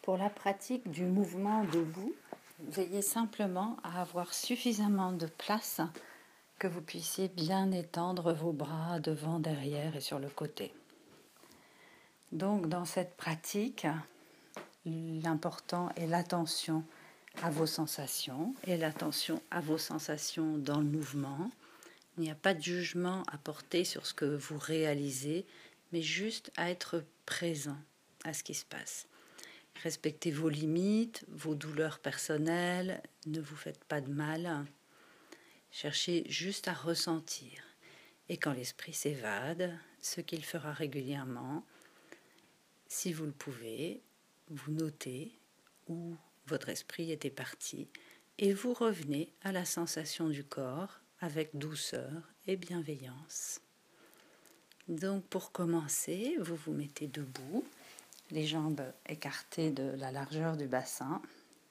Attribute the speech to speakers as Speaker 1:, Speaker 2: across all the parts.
Speaker 1: pour la pratique du mouvement debout, veillez simplement à avoir suffisamment de place que vous puissiez bien étendre vos bras devant, derrière et sur le côté. Donc dans cette pratique, l'important est l'attention à vos sensations et l'attention à vos sensations dans le mouvement. Il n'y a pas de jugement à porter sur ce que vous réalisez, mais juste à être présent à ce qui se passe. Respectez vos limites, vos douleurs personnelles, ne vous faites pas de mal. Cherchez juste à ressentir. Et quand l'esprit s'évade, ce qu'il fera régulièrement, si vous le pouvez, vous notez où votre esprit était parti et vous revenez à la sensation du corps avec douceur et bienveillance. Donc pour commencer, vous vous mettez debout, les jambes écartées de la largeur du bassin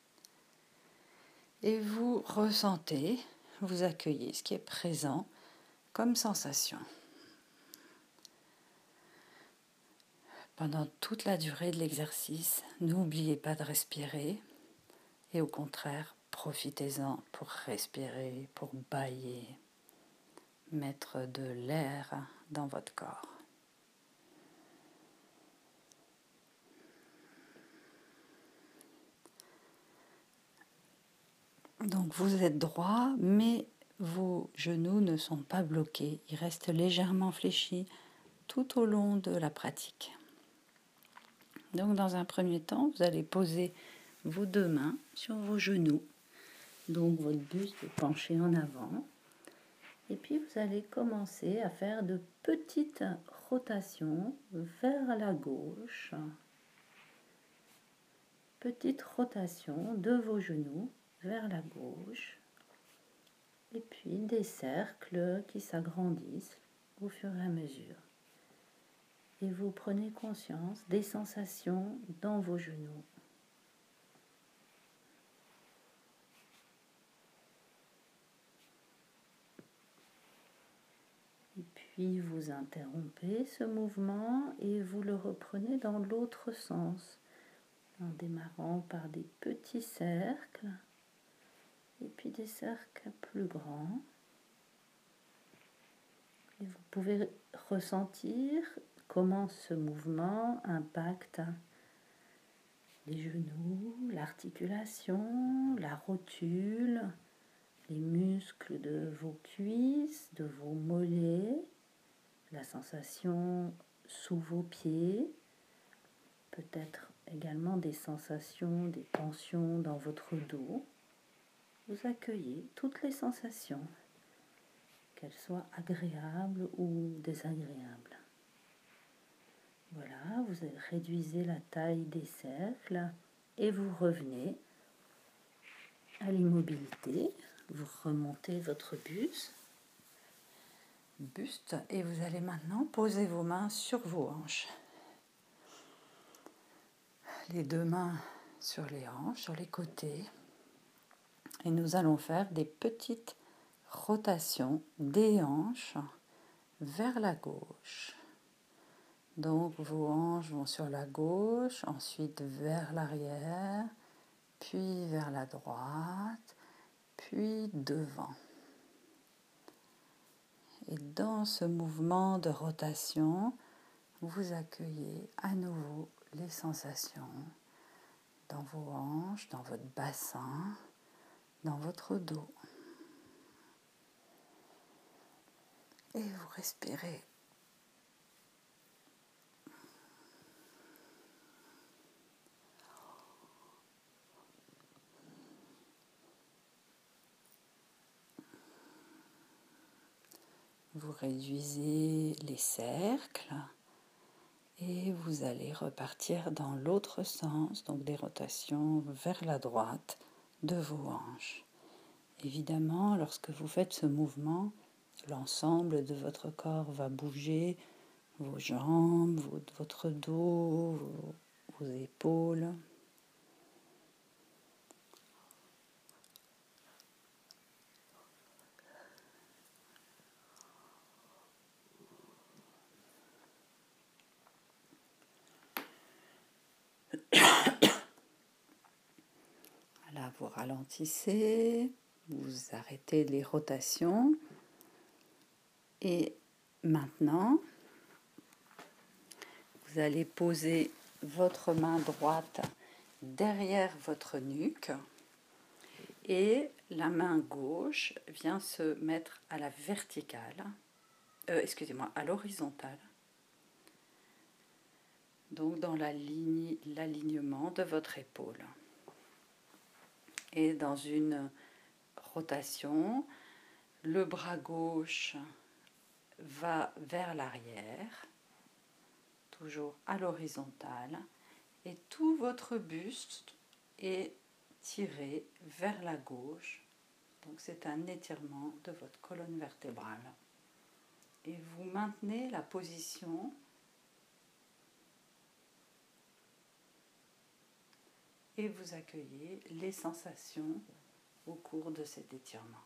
Speaker 1: et vous ressentez, vous accueillez ce qui est présent comme sensation. Pendant toute la durée de l'exercice, n'oubliez pas de respirer et au contraire, profitez-en pour respirer, pour bâiller, mettre de l'air dans votre corps. Donc vous êtes droit, mais vos genoux ne sont pas bloqués, ils restent légèrement fléchis tout au long de la pratique. Donc dans un premier temps, vous allez poser vos deux mains sur vos genoux, donc votre buste est penché en avant, et puis vous allez commencer à faire de petites rotations vers la gauche, petite rotation de vos genoux vers la gauche, et puis des cercles qui s'agrandissent au fur et à mesure. Et vous prenez conscience des sensations dans vos genoux. Et puis vous interrompez ce mouvement et vous le reprenez dans l'autre sens, en démarrant par des petits cercles et puis des cercles plus grands. Et vous pouvez ressentir comment ce mouvement impacte les genoux, l'articulation, la rotule, les muscles de vos cuisses, de vos mollets, la sensation sous vos pieds, peut-être également des sensations, des tensions dans votre dos. Vous accueillez toutes les sensations, qu'elles soient agréables ou désagréables. Voilà, vous réduisez la taille des cercles et vous revenez à l'immobilité. Vous remontez votre buste et vous allez maintenant poser vos mains sur vos hanches. Les deux mains sur les hanches, sur les côtés. Et nous allons faire des petites rotations des hanches vers la gauche. Donc vos hanches vont sur la gauche, ensuite vers l'arrière, puis vers la droite, puis devant. Et dans ce mouvement de rotation, vous accueillez à nouveau les sensations dans vos hanches, dans votre bassin, dans votre dos. Et vous respirez. Vous réduisez les cercles et vous allez repartir dans l'autre sens, donc des rotations vers la droite de vos hanches. Évidemment, lorsque vous faites ce mouvement, l'ensemble de votre corps va bouger, vos jambes, votre dos, vos épaules. vous ralentissez, vous arrêtez les rotations et maintenant vous allez poser votre main droite derrière votre nuque et la main gauche vient se mettre à la verticale, à l'horizontale, donc dans l'alignement de votre épaule. Et dans une rotation, le bras gauche va vers l'arrière, toujours à l'horizontale, et tout votre buste est tiré vers la gauche. Donc c'est un étirement de votre colonne vertébrale. Et vous maintenez la position et vous accueillez les sensations au cours de cet étirement.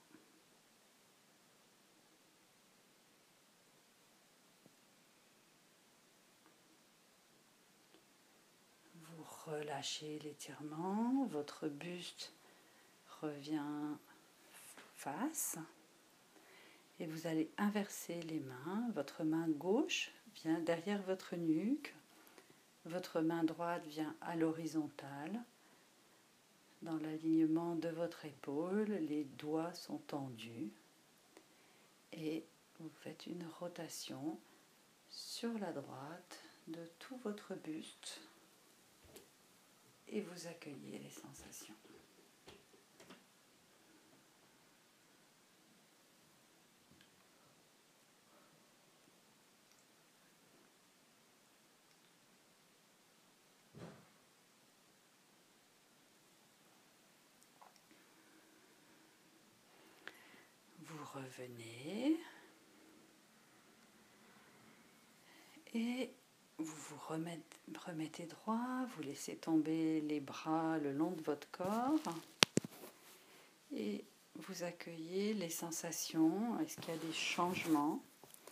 Speaker 1: Vous relâchez l'étirement, votre buste revient face et vous allez inverser les mains. Votre main gauche vient derrière votre nuque, votre main droite vient à l'horizontale. Dans l'alignement de votre épaule, les doigts sont tendus et vous faites une rotation sur la droite de tout votre buste et vous accueillez les sensations. Vous revenez et vous vous remettez droit, vous laissez tomber les bras le long de votre corps et vous accueillez les sensations. Est-ce qu'il y a des changements ?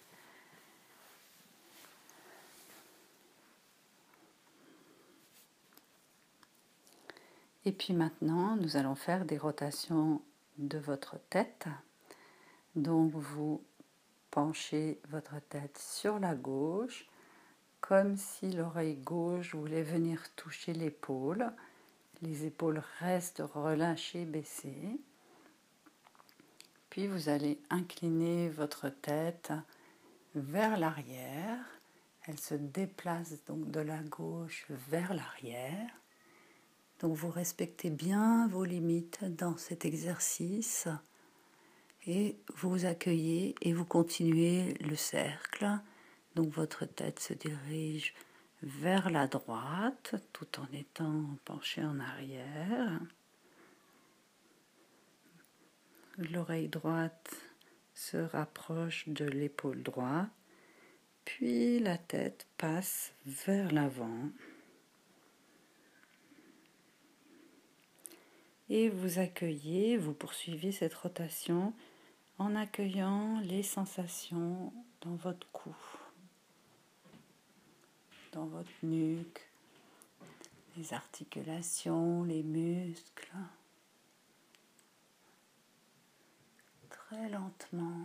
Speaker 1: Et puis maintenant, nous allons faire des rotations de votre tête. Donc vous penchez votre tête sur la gauche, comme si l'oreille gauche voulait venir toucher l'épaule. Les épaules restent relâchées, baissées. Puis vous allez incliner votre tête vers l'arrière. Elle se déplace donc de la gauche vers l'arrière. Donc vous respectez bien vos limites dans cet exercice et vous accueillez et vous continuez le cercle. Donc votre tête se dirige vers la droite tout en étant penchée en arrière. L'oreille droite se rapproche de l'épaule droite, puis la tête passe vers l'avant. Et vous accueillez, vous poursuivez cette rotation en accueillant les sensations dans votre cou, dans votre nuque, les articulations, les muscles. Très lentement.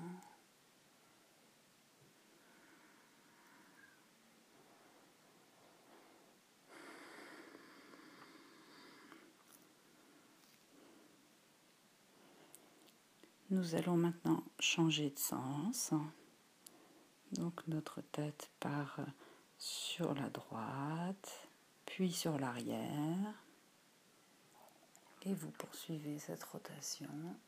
Speaker 1: Nous allons maintenant changer de sens. Donc notre tête part sur la droite, puis sur l'arrière. Et vous poursuivez cette rotation.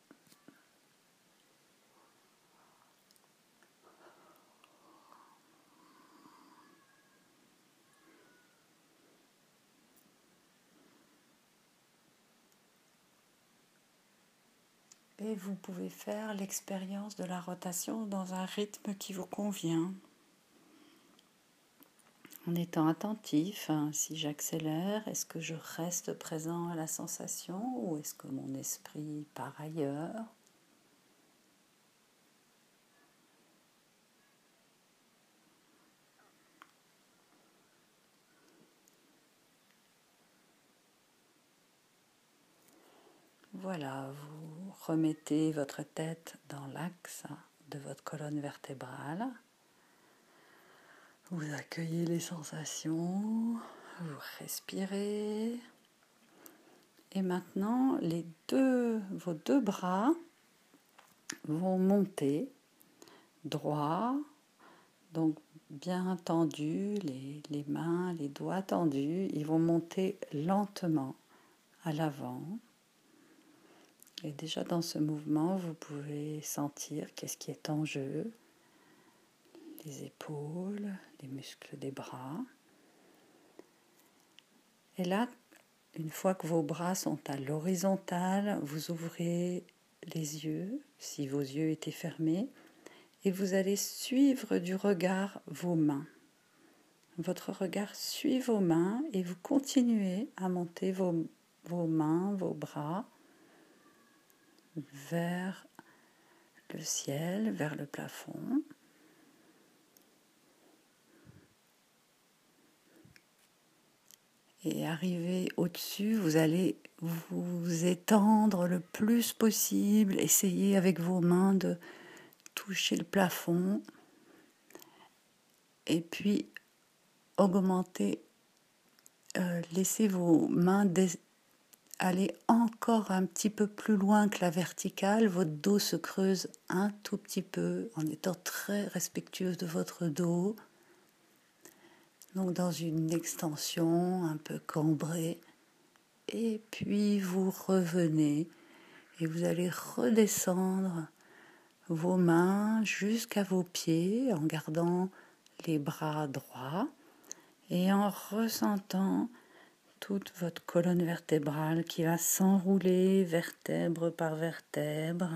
Speaker 1: Et vous pouvez faire l'expérience de la rotation dans un rythme qui vous convient. En étant attentif, si j'accélère, est-ce que je reste présent à la sensation ou est-ce que mon esprit part ailleurs ? voilà, vous remettez votre tête dans l'axe de votre colonne vertébrale. Vous accueillez les sensations, vous respirez. Et maintenant, vos deux bras vont monter droit, donc bien tendus, les mains, les doigts tendus, ils vont monter lentement à l'avant. Et déjà dans ce mouvement, vous pouvez sentir qu'est-ce qui est en jeu, les épaules, les muscles des bras. Et là, une fois que vos bras sont à l'horizontale, vous ouvrez les yeux, si vos yeux étaient fermés, et vous allez suivre du regard vos mains. Votre regard suit vos mains et vous continuez à monter vos mains, vos bras vers le ciel, vers le plafond. Et arrivé au-dessus, vous allez vous étendre le plus possible. Essayez avec vos mains de toucher le plafond. Et puis, augmentez, laissez vos mains aller encore un petit peu plus loin que la verticale. Votre dos se creuse un tout petit peu en étant très respectueuse de votre dos. Donc dans une extension un peu cambrée. Et puis vous revenez et vous allez redescendre vos mains jusqu'à vos pieds en gardant les bras droits et en ressentant toute votre colonne vertébrale qui va s'enrouler vertèbre par vertèbre.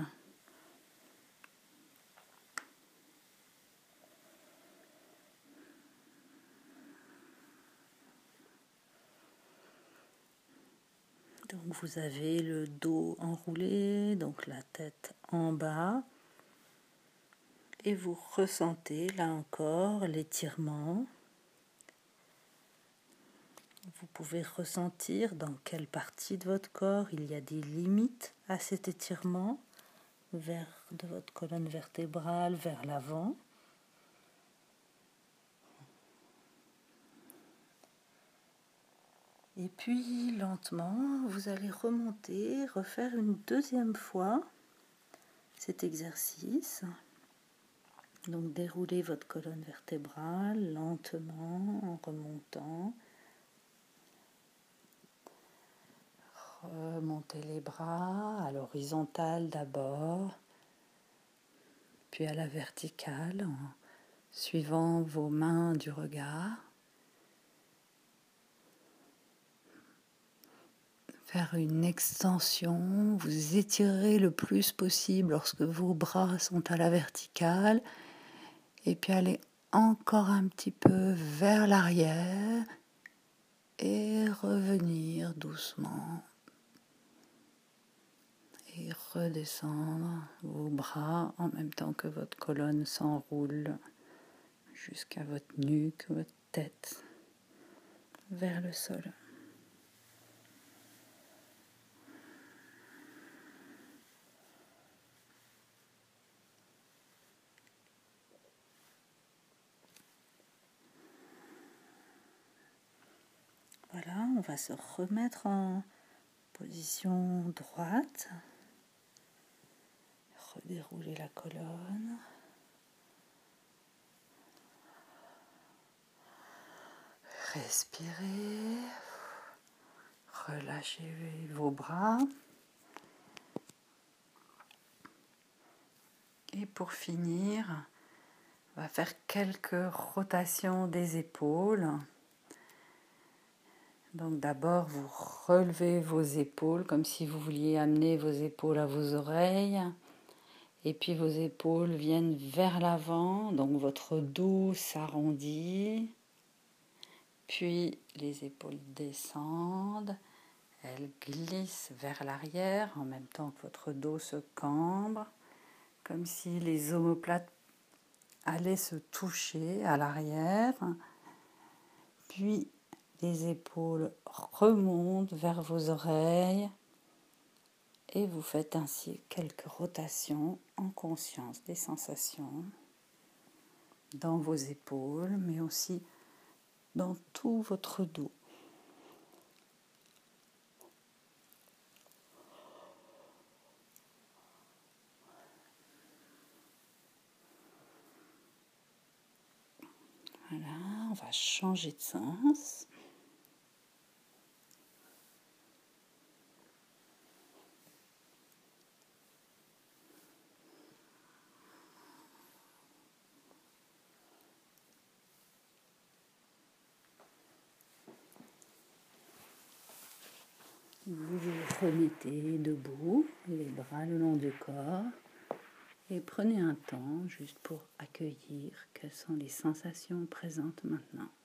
Speaker 1: Donc vous avez le dos enroulé, donc la tête en bas. Et vous ressentez là encore l'étirement. Vous pouvez ressentir dans quelle partie de votre corps il y a des limites à cet étirement de votre colonne vertébrale vers l'avant. Et puis lentement, vous allez remonter, refaire une deuxième fois cet exercice. Donc déroulez votre colonne vertébrale lentement en remontant. Remontez les bras à l'horizontale d'abord, puis à la verticale en suivant vos mains du regard. Faire une extension, vous étirez le plus possible lorsque vos bras sont à la verticale et puis allez encore un petit peu vers l'arrière et revenir doucement et redescendre vos bras en même temps que votre colonne s'enroule jusqu'à votre nuque, votre tête vers le sol. Voilà, on va se remettre en position droite. Redérouler la colonne. Respirez. Relâchez vos bras. Et pour finir, on va faire quelques rotations des épaules. Donc d'abord, vous relevez vos épaules comme si vous vouliez amener vos épaules à vos oreilles. Et puis vos épaules viennent vers l'avant, donc votre dos s'arrondit. Puis les épaules descendent, elles glissent vers l'arrière en même temps que votre dos se cambre, comme si les omoplates allaient se toucher à l'arrière. Puis les épaules remontent vers vos oreilles Et vous faites ainsi quelques rotations en conscience des sensations dans vos épaules, mais aussi dans tout votre dos. Voilà, on va changer de sens. Vous vous remettez debout, les bras le long du corps, et prenez un temps juste pour accueillir quelles sont les sensations présentes maintenant.